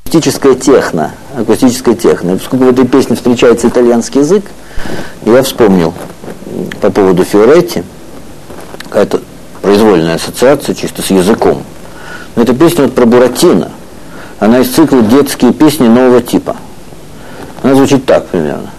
Акустическая техно. Акустическая техно. И поскольку в этой песне встречается итальянский язык, я вспомнил по поводу Фиоретти, какая-то произвольная ассоциация чисто с языком. Но эта песня вот про Буратино. Она из цикла «Детские песни нового типа». Она звучит так примерно.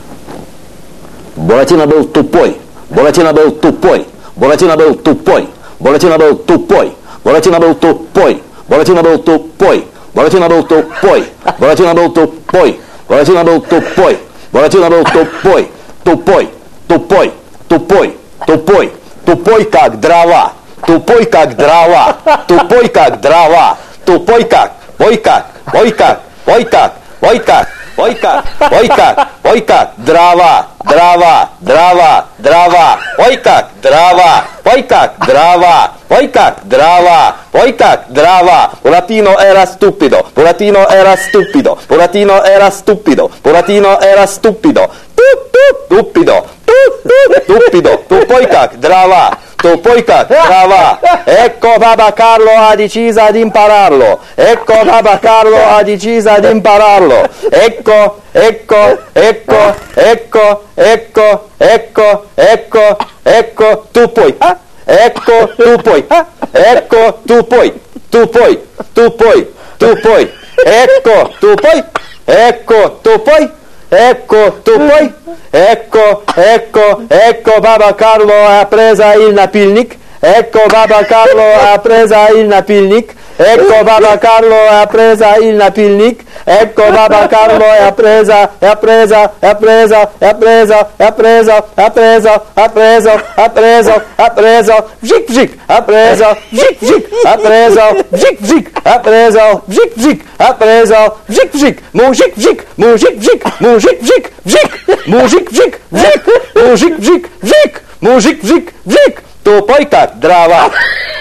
Буратино был тупой, Буратино был тупой, Буратино был тупой, Буратино был тупой, Буратино был тупой, Буратино был тупой, Буратино был тупой, Буратино был тупой, Буратино был тупой, Буратино был тупой, тупой, тупой, тупой, тупой, тупой как дрова, тупой как дрова, тупой как дрова, тупой как, ой как, ой как, ой как, ой как. Ой как, ой как, ой как, дрова, дрова, дрова, дрова, ой как, дрова, ой как, дрова, ой как, дрова, ой как, дрова. Buratino era stupido, Buratino era stupido, Buratino era stupido, Buratino era stupido, stupido, stupido, tupoi как, дрова. Tupoi как дрова. Ecco Baba Carlo ha deciso ad impararlo. Ecco Baba Carlo ha deciso ad impararlo. Ecco, ecco, ecco, ecco, ecco, ecco, ecco, ecco, tupoi. Ecco, tupoi. Ecco, tupoi. Tupoi, tupoi, tupoi. Ecco, tupoi. Ecco, tupoi. Ecco, tupoi. Ecco, ecco, ecco Baba Carlo ha presa il napilnik. Ecco Baba Carlo ha presa il napilnik. Ecco Baba Carlo ha presa il napilnik. Ecco Baba Carlo ha presa, ha presa, ha presa, ha presa, ha presa, ha preso, ha preso, ha preso, ha preso, vzik vzik, ha preso, vzik vzik, ha preso, vzik vzik, ha preso, vzik vzik, ha preso, vzik vzik, mujik vzik, mujik vzik, mujik vzik, vzik, mujik vzik, vzik, mujik vzik, vzik, mujik vzik, vzik, тупой как дрова.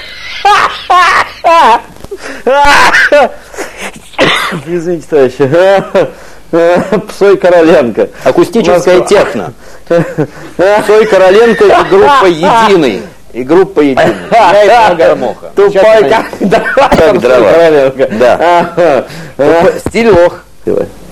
Извините, товарищи. Псой Короленко. Акустическая техно. Псой Короленко и группа «Единый». И группа «Единый». Я и много моха. Тупой как дрова. Как дрова. Да. Стиль лох.